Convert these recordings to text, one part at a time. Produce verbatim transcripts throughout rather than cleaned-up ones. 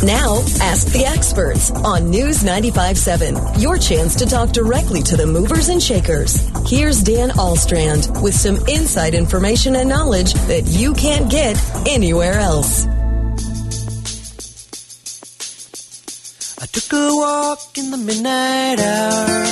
Now, Ask the Experts on News ninety-five seven. Your chance to talk directly to the movers and shakers. Here's Dan Alstrand with some inside information and knowledge that you can't get anywhere else. I took a walk in the midnight hour.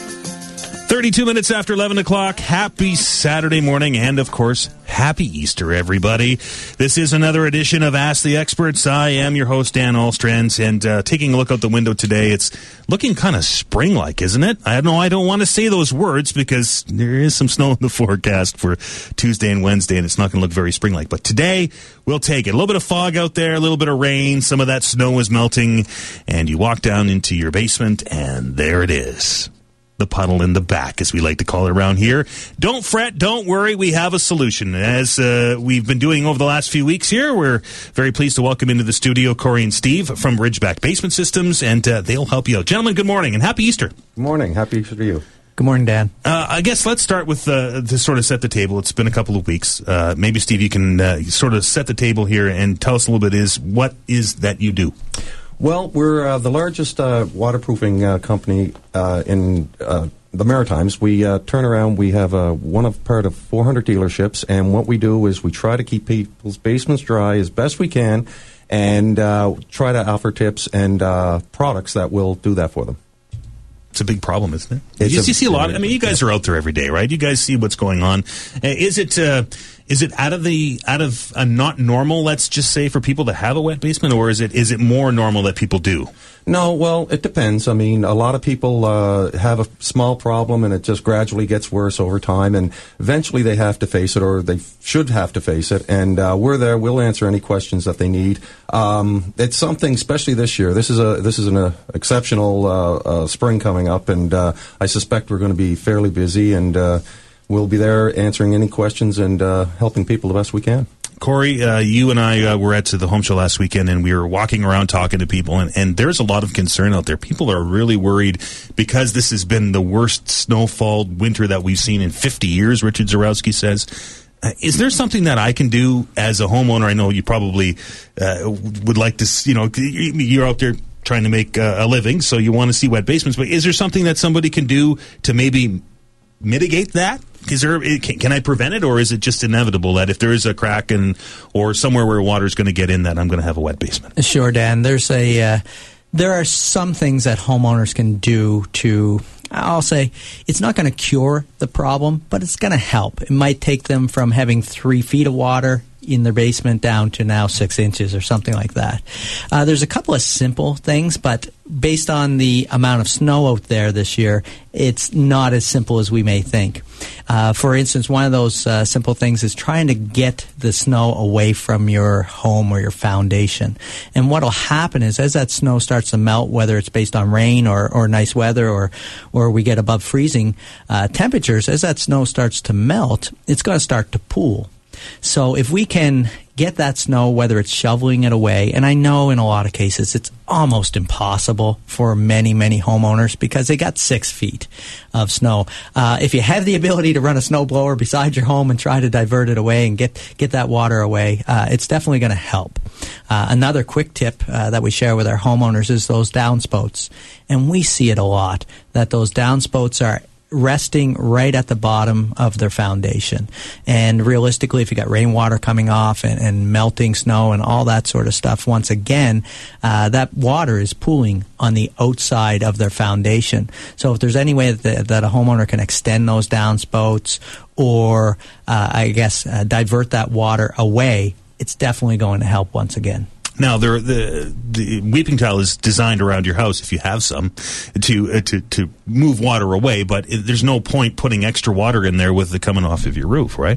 thirty-two minutes after eleven o'clock. Happy Saturday morning, and of course, happy Easter, everybody. This is another edition of Ask the Experts. I am your host, Dan Alstrand, and uh, taking a look out the window today, it's looking kind of spring-like, isn't it? I know I don't want to say those words because there is some snow in the forecast for Tuesday and Wednesday, and it's not going to look very spring-like. But today, we'll take it. A little bit of fog out there, a little bit of rain, some of that snow is melting, and you walk down into your basement, and there it is. The puddle in the back, as we like to call it around here. Don't fret, don't worry, we have a solution. As uh, we've been doing over the last few weeks here, we're very pleased to welcome into the studio Corey and Steve from Ridgeback Basement Systems, and uh, they'll help you out. Gentlemen, good morning, and happy Easter. Good morning. Happy Easter to you. Good morning, Dan. Uh, I guess let's start with, uh, to sort of set the table. It's been a couple of weeks. Uh, maybe, Steve, you can uh, sort of set the table here and tell us a little bit is what is that you do? Well, we're uh, the largest uh, waterproofing uh, company uh, in uh, the Maritimes. We uh, turn around. We have uh, one of part of four hundred dealerships, and what we do is we try to keep people's basements dry as best we can, and uh, try to offer tips and uh, products that will do that for them. It's a big problem, isn't it? It's you, a, you see a lot. I mean, you guys are out there every day, right? You guys see what's going on. Is it uh, is it out of the out of a not normal? Let's just say for people to have a wet basement, or is it is it more normal that people do? No, well, it depends. I mean, a lot of people uh, have a small problem, and it just gradually gets worse over time, and eventually they have to face it, or they should have to face it, and uh, we're there. We'll answer any questions that they need. Um, it's something, especially this year. This is a this is an uh, exceptional uh, uh, spring coming up, and uh, I suspect we're going to be fairly busy, and uh, we'll be there answering any questions and uh, helping people the best we can. Corey, uh, you and I uh, were at the home show last weekend, and we were walking around talking to people, and, and there's a lot of concern out there. People are really worried because this has been the worst snowfall winter that we've seen in fifty years, Richard Zarowski says. Uh, is there something that I can do as a homeowner? I know you probably uh, would like to, you know, you're out there trying to make uh, a living, so you want to see wet basements, but is there something that somebody can do to maybe mitigate that? Is there, can, can I prevent it, or is it just inevitable that if there is a crack and or somewhere where water is going to get in, that I'm going to have a wet basement? Sure, Dan. There's a uh, there are some things that homeowners can do to, I'll say, it's not going to cure the problem, but it's going to help. It might take them from having three feet of water in their basement down to now six inches or something like that. Uh, there's a couple of simple things, but based on the amount of snow out there this year, it's not as simple as we may think. Uh, for instance, one of those uh, simple things is trying to get the snow away from your home or your foundation. And what will happen is as that snow starts to melt, whether it's based on rain or, or nice weather or, or we get above freezing uh, temperatures, as that snow starts to melt, it's going to start to pool. So if we can get that snow, whether it's shoveling it away, and I know in a lot of cases it's almost impossible for many, many homeowners because they got six feet of snow. Uh, if you have the ability to run a snowblower beside your home and try to divert it away and get, get that water away, uh, it's definitely going to help. Uh, another quick tip uh, that we share with our homeowners is those downspouts. And we see it a lot, that those downspouts are resting right at the bottom of their foundation. And realistically, if you got rainwater coming off and, and melting snow and all that sort of stuff, once again, uh, that water is pooling on the outside of their foundation. So if there's any way that, that a homeowner can extend those downspouts or, uh, I guess, uh, divert that water away, it's definitely going to help once again. Now, the, the the weeping tile is designed around your house, if you have some, to uh, to to move water away. But it, there's no point putting extra water in there with it coming off of your roof, right?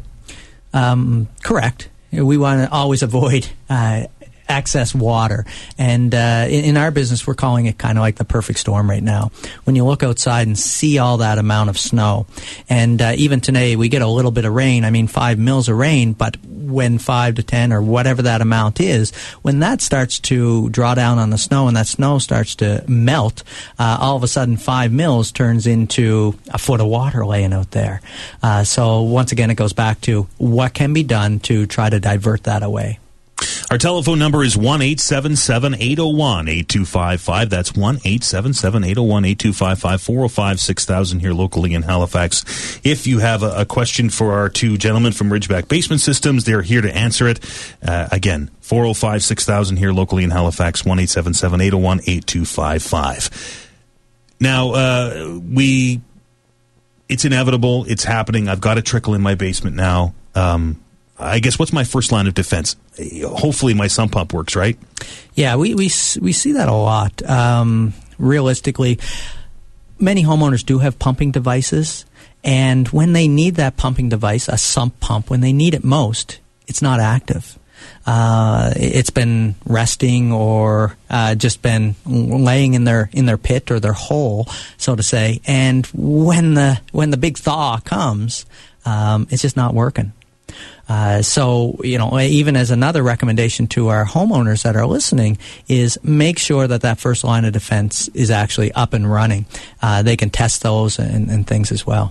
Um, correct. We want to always avoid uh, excess water. And uh, in, in our business, we're calling it kind of like the perfect storm right now. When you look outside and see all that amount of snow, and uh, even today we get a little bit of rain. I mean, five mils of rain, but when five to ten or whatever that amount is, when that starts to draw down on the snow and that snow starts to melt, uh, all of a sudden five mils turns into a foot of water laying out there. Uh, so once again, it goes back to what can be done to try to divert that away. Our telephone number is one eight seven seven, eight oh one, eight two five five. That's one eight seven seven, eight oh one, eight two five five, four oh five, six thousand here locally in Halifax. If you have a, a question for our two gentlemen from Ridgeback Basement Systems, they're here to answer it. Uh, again, four oh five, six thousand here locally in Halifax, one eight seven seven, eight oh one, eight two five five. Now, uh, we, it's inevitable. It's happening. I've got a trickle in my basement now. Um, I guess what's my first line of defense? Hopefully my sump pump works, right? Yeah, we we we see that a lot. Um, realistically, many homeowners do have pumping devices, and when they need that pumping device, a sump pump, when they need it most, it's not active. Uh, it's been resting or uh, just been laying in their in their pit or their hole, so to say. And when the when the big thaw comes, um, it's just not working. Uh, so, you know, even as another recommendation to our homeowners that are listening is make sure that that first line of defense is actually up and running. Uh, they can test those and, and things as well.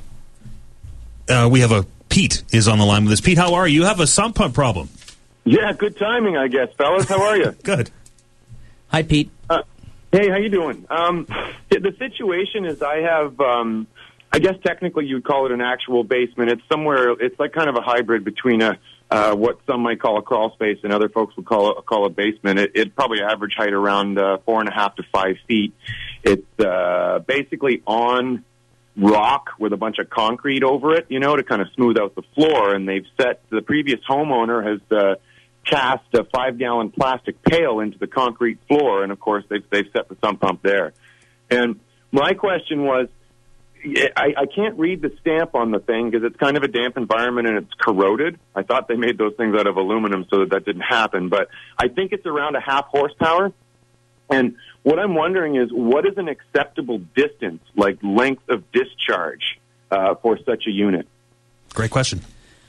Uh, we have a Pete is on the line with us. Pete, how are you? You have a sump pump problem. Yeah, good timing, I guess, fellas. How are you? Good. Hi, Pete. Uh, hey, how you doing? Um, the situation is I have... Um, I guess technically you'd call it an actual basement. It's somewhere, it's like kind of a hybrid between a uh, what some might call a crawl space and other folks would call it, call a basement. It, it probably average height around uh, four and a half to five feet. It's uh, basically on rock with a bunch of concrete over it, you know, to kind of smooth out the floor. And they've set, the previous homeowner has uh, cast a five-gallon plastic pail into the concrete floor. And, of course, they've, they've set the sump pump there. And my question was, I, I can't read the stamp on the thing because it's kind of a damp environment and it's corroded. I thought they made those things out of aluminum so that that didn't happen. But I think it's around a half horsepower. And what I'm wondering is, what is an acceptable distance, like length of discharge, uh, for such a unit? Great question.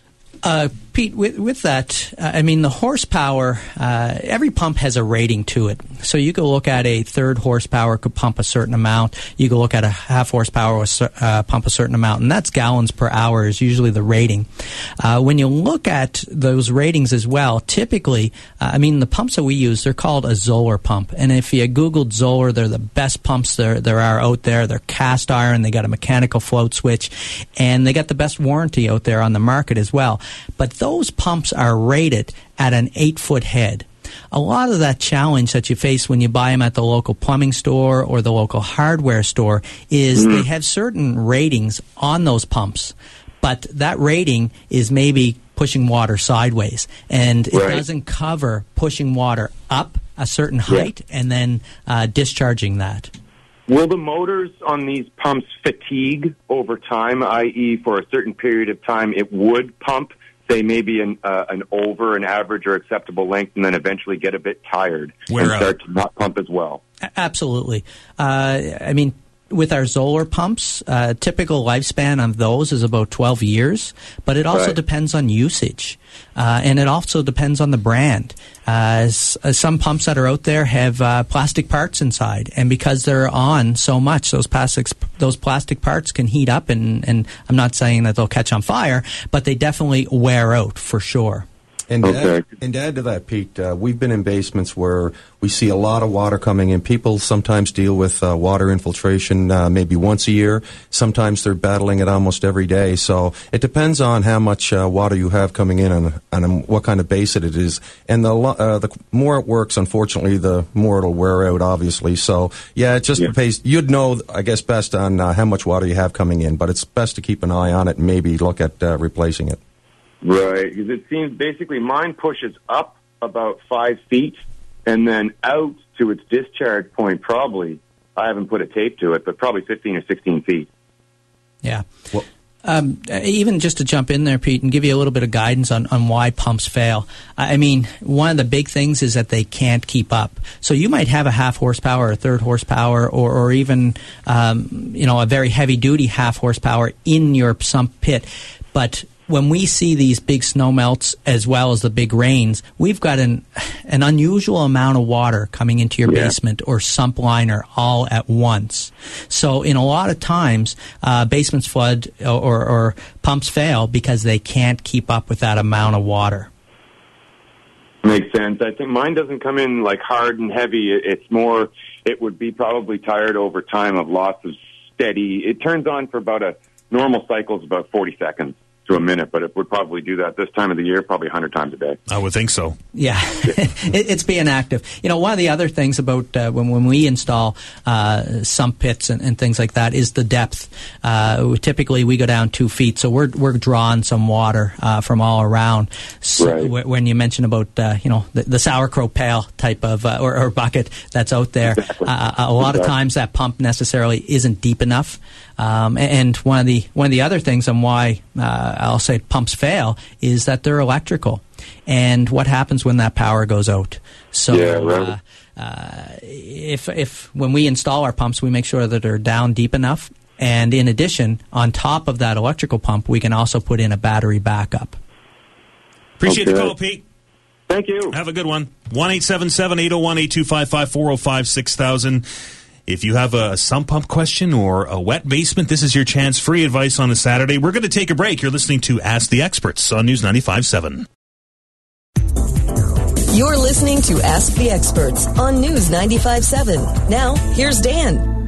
Uh, Pete, with, with that, uh, I mean, the horsepower, uh, every pump has a rating to it. So you go look at a third horsepower could pump a certain amount. You go look at a half horsepower uh, pump a certain amount, and that's gallons per hour is usually the rating. Uh, when you look at those ratings as well, typically, uh, I mean, the pumps that we use, they're called a Zoller pump. And if you Googled Zoller, they're the best pumps there, there are out there. They're cast iron. They got a mechanical float switch, and they got the best warranty out there on the market as well. But those pumps are rated at an eight-foot head. A lot of that challenge that you face when you buy them at the local plumbing store or the local hardware store is mm-hmm. they have certain ratings on those pumps, but that rating is maybe pushing water sideways, and it right. doesn't cover pushing water up a certain height yeah. and then uh, discharging that. Will the motors on these pumps fatigue over time, that is for a certain period of time it would pump, say maybe an, uh, an over an average or acceptable length, and then eventually get a bit tired Where, and uh, start to not pump as well? Absolutely. Uh, I mean, with our Zoller pumps, uh, typical lifespan of those is about twelve years, but it also right. depends on usage, uh, and it also depends on the brand. Uh, s- uh, some pumps that are out there have uh, plastic parts inside, and because they're on so much, those plastics, those plastic parts can heat up, and, and I'm not saying that they'll catch on fire, but they definitely wear out for sure. And to, okay. add, and to add to that, Pete, uh, we've been in basements where we see a lot of water coming in. People sometimes deal with uh, water infiltration uh, maybe once a year. Sometimes they're battling it almost every day. So it depends on how much uh, water you have coming in and, and what kind of basin it is. And the, uh, the more it works, unfortunately, the more it'll wear out, obviously. So, yeah, it just yeah. pays. You'd know, I guess, best on uh, how much water you have coming in. But it's best to keep an eye on it and maybe look at uh, replacing it. Right, because it seems basically mine pushes up about five feet and then out to its discharge point probably, I haven't put a tape to it, but probably fifteen or sixteen feet. Yeah. Well, Um, even just to jump in there, Pete, and give you a little bit of guidance on, on why pumps fail. I mean, one of the big things is that they can't keep up. So you might have a half horsepower, a third horsepower, or, or even, um, you know, a very heavy-duty half horsepower in your sump pit. But when we see these big snow melts as well as the big rains, we've got an an unusual amount of water coming into your yeah. basement or sump liner all at once. So in a lot of times, uh, basements flood or, or pumps fail because they can't keep up with that amount of water. Makes sense. I think mine doesn't come in like hard and heavy. It's more, it would be probably tired over time of lots of steady. It turns on for about a normal cycle is about forty seconds to a minute, but it would probably do that this time of the year probably one hundred times a day. I would think so. Yeah, it, it's being active. You know, one of the other things about uh, when, when we install uh, sump pits and, and things like that is the depth. Uh, we, typically, we go down two feet, so we're we're drawing some water uh, from all around. So right. w- when you mention about uh, you know the, the sauerkraut pail type of uh, or, or bucket that's out there, exactly. uh, a lot exactly. of times that pump necessarily isn't deep enough. Um, and one of the one of the other things on why uh, I'll say pumps fail is that they're electrical, and what happens when that power goes out. So yeah, right. uh, uh, if if when we install our pumps, we make sure that they're down deep enough, and in addition, on top of that electrical pump, we can also put in a battery backup. Appreciate okay. the call, Pete. Thank you. Have a good one. one eight seven seven, eight oh one, eight two five five, four oh five, six thousand. If you have a sump pump question or a wet basement, this is your chance. Free advice on a Saturday. We're going to take a break. You're listening to Ask the Experts on News ninety-five seven. You're listening to Ask the Experts on News ninety-five seven. Now, here's Dan.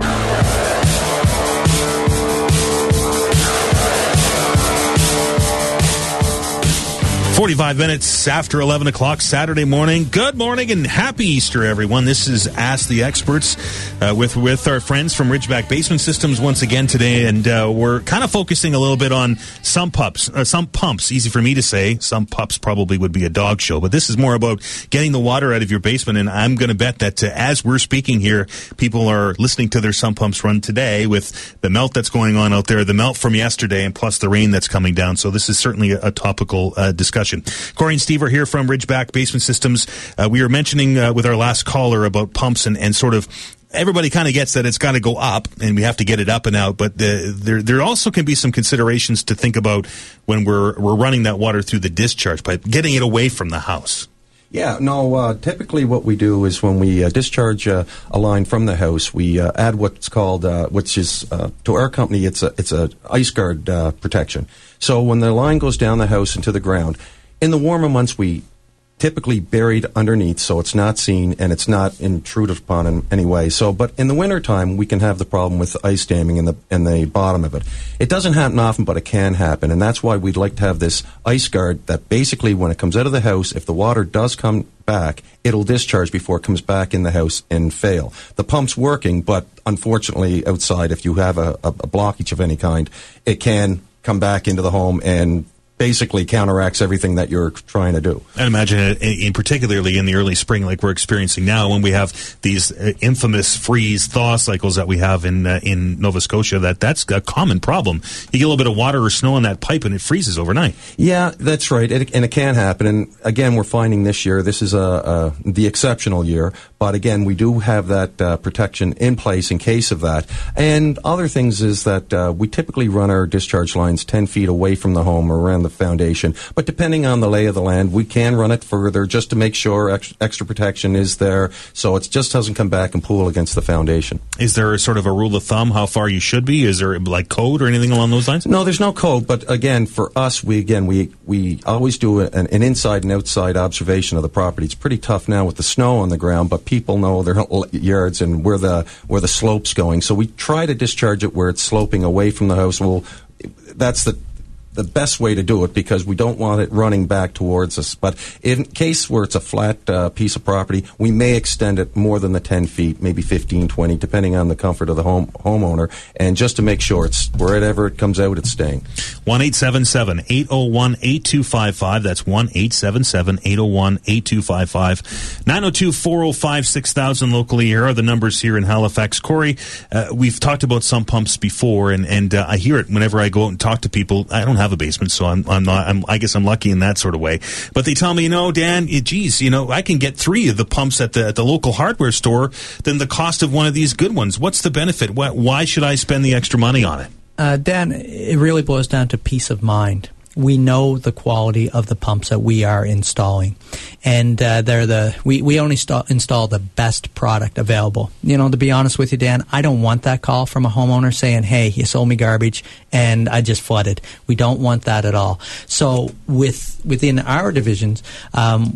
forty-five minutes after eleven o'clock Saturday morning. Good morning and happy Easter, everyone. This is Ask the Experts uh, with with our friends from Ridgeback Basement Systems once again today, and uh, we're kind of focusing a little bit on sump pumps. Uh, sump pumps, easy for me to say. Sump pumps probably would be a dog show, but this is more about getting the water out of your basement, and I'm going to bet that uh, as we're speaking here, people are listening to their sump pumps run today with the melt that's going on out there, the melt from yesterday, and plus the rain that's coming down. So this is certainly a, a topical uh, discussion. Corey and Steve are here from Ridgeback Basement Systems. Uh, we were mentioning uh, with our last caller about pumps and, and sort of everybody kind of gets that it's got to go up and we have to get it up and out, but the, there there also can be some considerations to think about when we're we're running that water through the discharge pipe, getting it away from the house. Yeah, no, uh, typically what we do is when we uh, discharge uh, a line from the house, we uh, add what's called, uh, which is, uh, to our company, it's a, it's a ice guard uh, protection. So when the line goes down the house into the ground, in the warmer months, we typically buried underneath, so it's not seen and it's not intruded upon in any way. So, but in the wintertime, we can have the problem with ice damming in the in the bottom of it. It doesn't happen often, but it can happen, and that's why we'd like to have this ice guard that basically, when it comes out of the house, if the water does come back, it'll discharge before it comes back in the house and fail. The pump's working, but unfortunately, outside, if you have a, a, a blockage of any kind, it can come back into the home and basically counteracts everything that you're trying to do. I imagine it, in particularly in the early spring like we're experiencing now, when we have these uh, infamous freeze-thaw cycles that we have in uh, in Nova Scotia, that that's a common problem. You get a little bit of water or snow in that pipe and it freezes overnight. Yeah, that's right, it, and it can happen. And again, we're finding this year, this is a, a the exceptional year, but again, we do have that uh, protection in place in case of that. And other things is that uh, we typically run our discharge lines ten feet away from the home or around the foundation, but depending on the lay of the land, we can run it further just to make sure extra, extra protection is there, so it just doesn't come back and pool against the foundation. Is there a sort of a rule of thumb how far you should be? Is there like code or anything along those lines? No, there's no code, but again, for us, we again we we always do an, an inside and outside observation of the property. It's pretty tough now with the snow on the ground, but people know their yards and where the where the slope's going, so we try to discharge it where it's sloping away from the house. Well, that's the the best way to do it, because we don't want it running back towards us. But in case where it's a flat uh, piece of property, we may extend it more than the ten feet, maybe fifteen, twenty, depending on the comfort of the home homeowner, and just to make sure it's wherever it comes out, it's staying. one eight seven seven, eight oh one, eight two five five. That's one eight seven seven, eight oh one, eight two five five. nine oh two, four oh five, six thousand locally. Here are the numbers here in Halifax. Corey, uh, we've talked about sump pumps before, and, and uh, I hear it whenever I go out and talk to people. I don't have a basement, so I'm, I'm not, I'm, I guess I'm lucky in that sort of way. But they tell me, you know, Dan, it, geez, you know, I can get three of the pumps at the at the local hardware store than the cost of one of these good ones. What's the benefit? Why, why should I spend the extra money on it? Uh, Dan, it really boils down to peace of mind. We know the quality of the pumps that we are installing, and uh, they're the we, we only st- install the best product available. You know, to be honest with you, Dan, I don't want that call from a homeowner saying, "Hey, you sold me garbage and I just flooded." We don't want that at all. So, with within our divisions, um,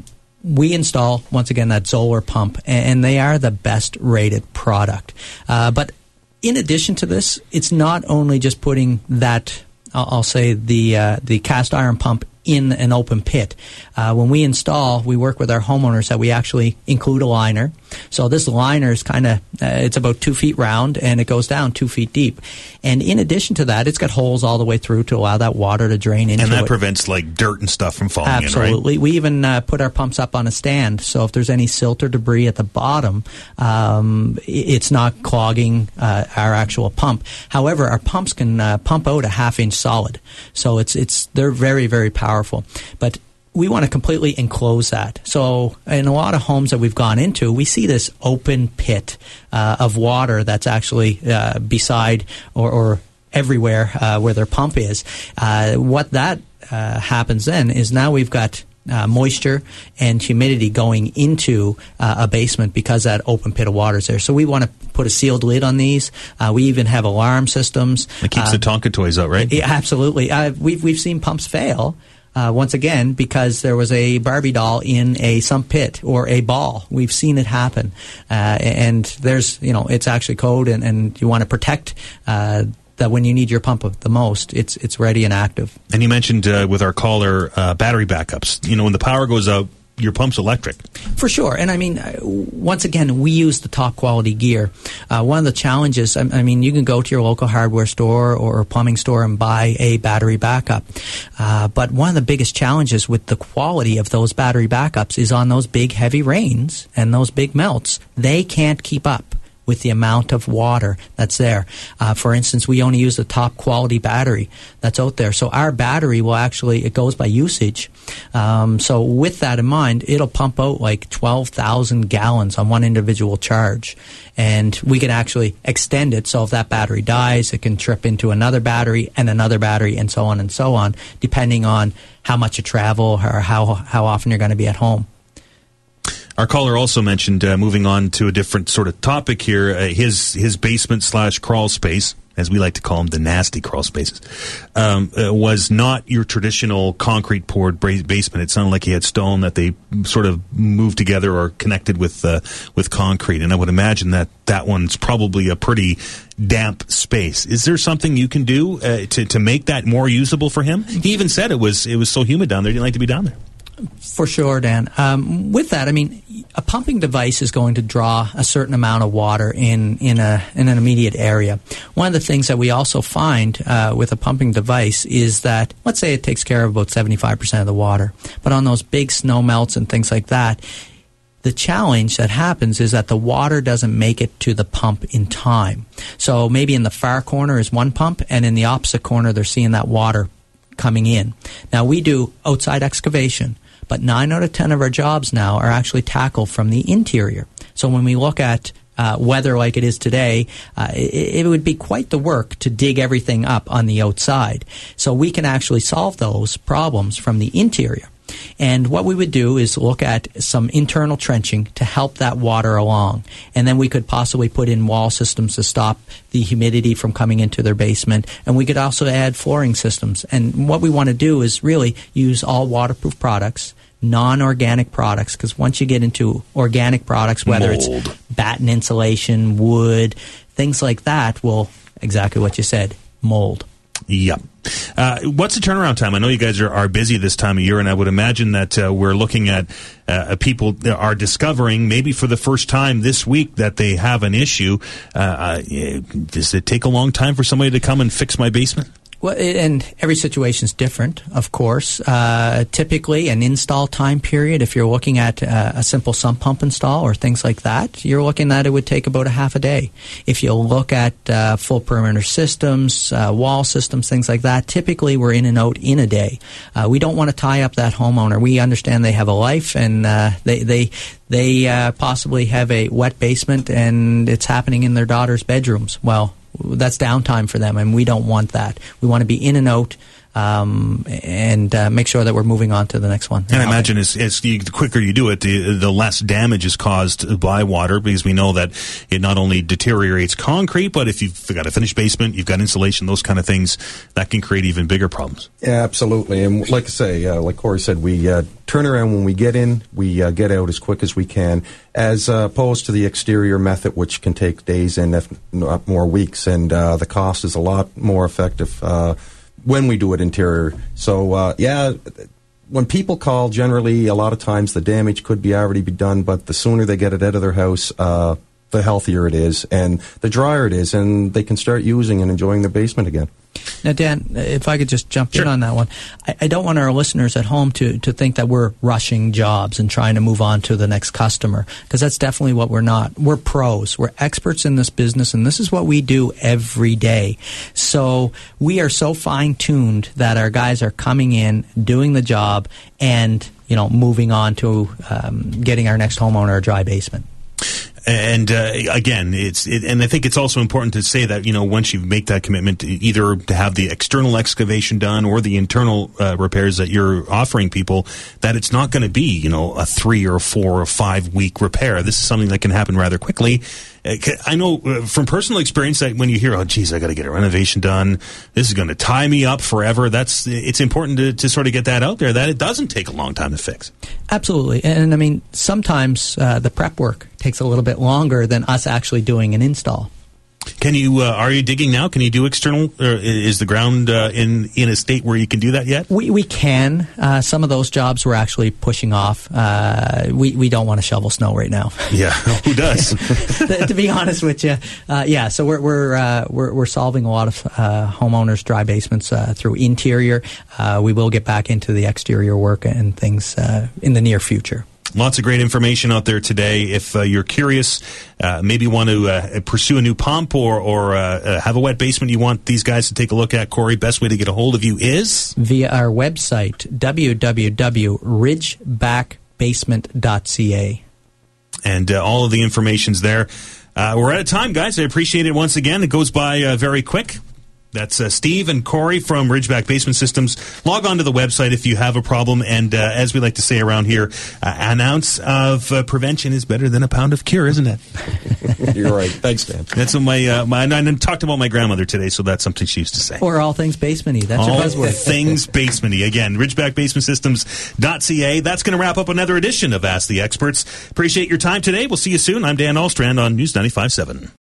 we install, once again, that Zoller pump, and they are the best rated product. Uh, but in addition to this, it's not only just putting that, I'll, I'll say, the uh, the cast iron pump in an open pit. Uh, when we install, we work with our homeowners that we actually include a liner. So this liner is kind of, uh, it's about two feet round, and it goes down two feet deep. And in addition to that, it's got holes all the way through to allow that water to drain into it. And that it. prevents, like, dirt and stuff from falling Absolutely. in, right? Absolutely. We even uh, put our pumps up on a stand, so if there's any silt or debris at the bottom, um, it's not clogging uh, our actual pump. However, our pumps can uh, pump out a half-inch solid. So it's it's they're very, very powerful. Powerful. But we want to completely enclose that. So in a lot of homes that we've gone into, we see this open pit uh, of water that's actually uh, beside or, or everywhere uh, where their pump is. Uh, what that uh, happens then is now we've got Uh, moisture and humidity going into uh, a basement because that open pit of water is there. So we want to put a sealed lid on these. Uh, we even have alarm systems. It keeps uh, the Tonka toys out, right? Yeah, absolutely. Uh, we've we've seen pumps fail. Uh, once again, because there was a Barbie doll in a sump pit or a ball. We've seen it happen. Uh, and there's, you know, it's actually code, and, and you want to protect uh, that when you need your pump the most, it's it's ready and active. And you mentioned uh, with our caller uh, battery backups. You know, when the power goes out, your pump's electric. For sure. And I mean, uh, once again, we use the top quality gear. Uh, one of the challenges, I, I mean, you can go to your local hardware store or plumbing store and buy a battery backup. Uh, but one of the biggest challenges with the quality of those battery backups is on those big heavy rains and those big melts. They can't keep up with the amount of water that's there. Uh, for instance, we only use the top quality battery that's out there. So our battery will actually, it goes by usage. Um, so with that in mind, it'll pump out like twelve thousand gallons on one individual charge. And we can actually extend it, so if that battery dies, it can trip into another battery and another battery and so on and so on, depending on how much you travel or how, how often you're going to be at home. Our caller also mentioned, uh, moving on to a different sort of topic here, uh, his his basement slash crawl space, as we like to call them, the nasty crawl spaces, um, uh, was not your traditional concrete poured bra- basement. It sounded like he had stone that they sort of moved together or connected with uh, with concrete. And I would imagine that that one's probably a pretty damp space. Is there something you can do uh, to to make that more usable for him? He even said it was it was so humid down there, he didn't like to be down there. For sure, Dan. Um, with that, I mean, a pumping device is going to draw a certain amount of water in, in, a, in an immediate area. One of the things that we also find uh, with a pumping device is that, let's say it takes care of about seventy-five percent of the water, but on those big snow melts and things like that, the challenge that happens is that the water doesn't make it to the pump in time. So maybe in the far corner is one pump, and in the opposite corner they're seeing that water coming in. Now, we do outside excavation, but nine out of ten of our jobs now are actually tackled from the interior. So when we look at uh, weather like it is today, uh, it, it would be quite the work to dig everything up on the outside. So we can actually solve those problems from the interior. And what we would do is look at some internal trenching to help that water along. And then we could possibly put in wall systems to stop the humidity from coming into their basement. And we could also add flooring systems. And what we want to do is really use all waterproof products, non-organic products, because once you get into organic products, whether Mold. It's batten insulation, wood, things like that, will, exactly what you said, mold. Yep. Uh, what's the turnaround time? I know you guys are, are busy this time of year, and I would imagine that uh, we're looking at uh, people are discovering maybe for the first time this week that they have an issue. Uh, uh, does it take a long time for somebody to come and fix my basement? Well, and every situation is different, of course. Uh, typically, an install time period, if you're looking at uh, a simple sump pump install or things like that, you're looking at it would take about a half a day. If you look at uh, full perimeter systems, uh, wall systems, things like that, typically we're in and out in a day. Uh, we don't want to tie up that homeowner. We understand they have a life, and uh, they they they uh, possibly have a wet basement, and it's happening in their daughter's bedrooms. Well, that's downtime for them, and we don't want that. We want to be in and out um, and uh, make sure that we're moving on to the next one. And I imagine as, as you, the quicker you do it, the, the less damage is caused by water, because we know that it not only deteriorates concrete, but if you've got a finished basement, you've got insulation, those kind of things, that can create even bigger problems. Yeah, absolutely. And like I say, uh, like Corey said, we uh, turn around when we get in, we uh, get out as quick as we can, as uh, opposed to the exterior method, which can take days and if not more weeks. And uh, the cost is a lot more effective uh, when we do it interior. So, uh, yeah, when people call, generally, a lot of times the damage could be already be done, but the sooner they get it out of their house, uh, the healthier it is, and the drier it is, and they can start using and enjoying their basement again. Now, Dan, if I could just jump Sure. in on that one. I, I don't want our listeners at home to, to think that we're rushing jobs and trying to move on to the next customer, because that's definitely what we're not. We're pros. We're experts in this business, and this is what we do every day. So we are so fine-tuned that our guys are coming in, doing the job, and, you know, moving on to um, getting our next homeowner a dry basement. And uh, again, it's it, and I think it's also important to say that, you know, once you make that commitment, either to have the external excavation done or the internal uh, repairs that you're offering people, that it's not going to be, you know, a three or four or five week repair. This is something that can happen rather quickly. I know uh, from personal experience that when you hear, oh, geez, I got to get a renovation done, this is going to tie me up forever. That's it's important to, to sort of get that out there, that it doesn't take a long time to fix. Absolutely. And, I mean, sometimes uh, the prep work takes a little bit longer than us actually doing an install. Can you, uh, are you digging now? Can you do external? Or is the ground uh, in, in a state where you can do that yet? We we can. Uh, some of those jobs we're actually pushing off. Uh, we, we don't want to shovel snow right now. Yeah, who does? to, to be honest with you, uh, yeah. So we're we're, uh, we're we're solving a lot of uh, homeowners' dry basements uh, through interior. Uh, we will get back into the exterior work and things uh, in the near future. Lots of great information out there today. If uh, you're curious, uh, maybe want to uh, pursue a new pump or, or uh, uh, have a wet basement you want these guys to take a look at, Corey, best way to get a hold of you is? Via our website, w w w dot ridgeback basement dot c a. And uh, all of the information's there. Uh, we're out of time, guys. I appreciate it once again. It goes by uh, very quick. That's uh, Steve and Corey from Ridgeback Basement Systems. Log on to the website if you have a problem. And uh, as we like to say around here, uh, an ounce of uh, prevention is better than a pound of cure, isn't it? You're right. Thanks, Dan. That's what my, uh, my, I talked about my grandmother today, so that's something she used to say. Or all things basement-y. That's all your buzzword. Things basement-y. Again, ridgeback basement systems dot c a. That's going to wrap up another edition of Ask the Experts. Appreciate your time today. We'll see you soon. I'm Dan Alstrand on News ninety-five point seven.